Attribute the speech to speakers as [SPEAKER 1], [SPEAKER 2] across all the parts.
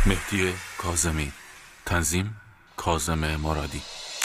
[SPEAKER 1] مهدی کاظمی، تنظیم کاظم مرادی.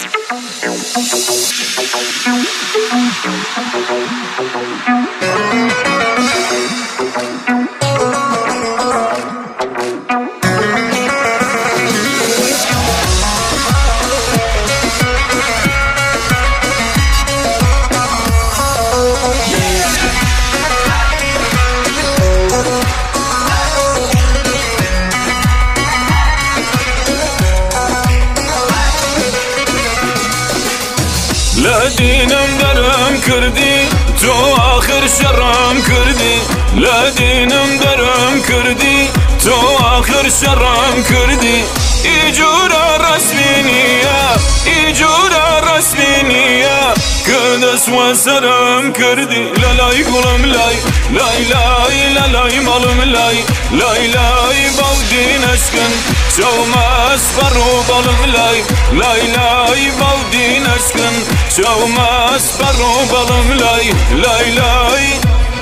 [SPEAKER 2] لدينم درم كردي تو آخر شرم كردي لدينم درم كردي تو آخر شرم كردي إيجورا رسمينية إيجورا رسمينية كدس وسرم كردي لا لا يقولم لاي لاي لاي لا لا يمالم لاي لاي لاي بودين أشكن شو ما أسفر وبالم لاي لاي لاي بودين أشكن شو ما أسفر وبالم لاي لاي لاي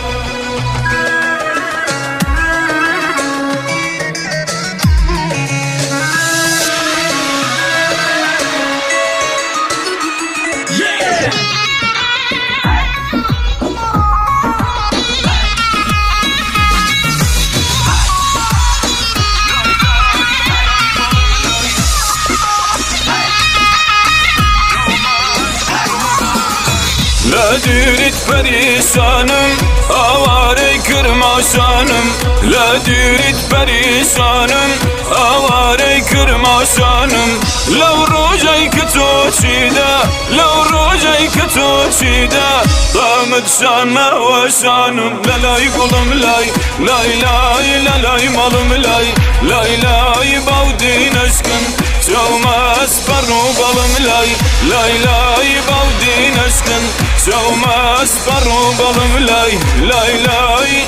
[SPEAKER 2] لا ديرت بريشانم آواري كرماشانم لا ديرت بريشانم آواري كرماشانم لو روجي كتوشيدا لو روجي كتوشيدا طامد شانا وشانم لا لا يقولم لاي لاي لاي لا لا يمالم لاي لاي لاي باودين أشكن شو ما أسفر وبالم لاي لاي لاي باودين أشكن شو ما أسفر وبالم لاي لاي لاي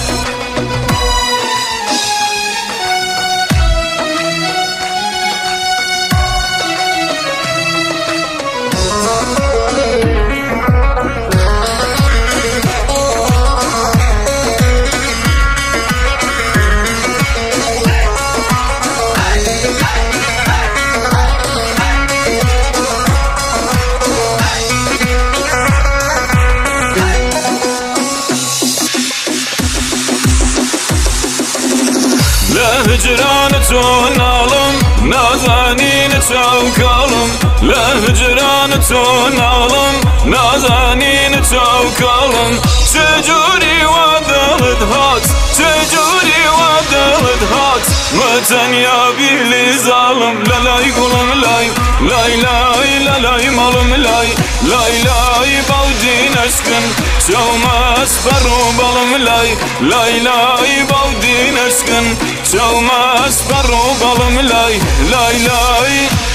[SPEAKER 2] لهجران تونالم نازانين توكالم لهجران تونالم نازانين توكالم تجوري ودلد هات تجوري ودلد هات متن يا بيلي ظالم لا لا يقولم لاي لاي لاي لا لا يمالم لاي لاي لاي باودين أشكن شو ما أسفر وبالم لاي لاي لاي باودين أشكن شو ما أسفر وبالم لاي لاي لاي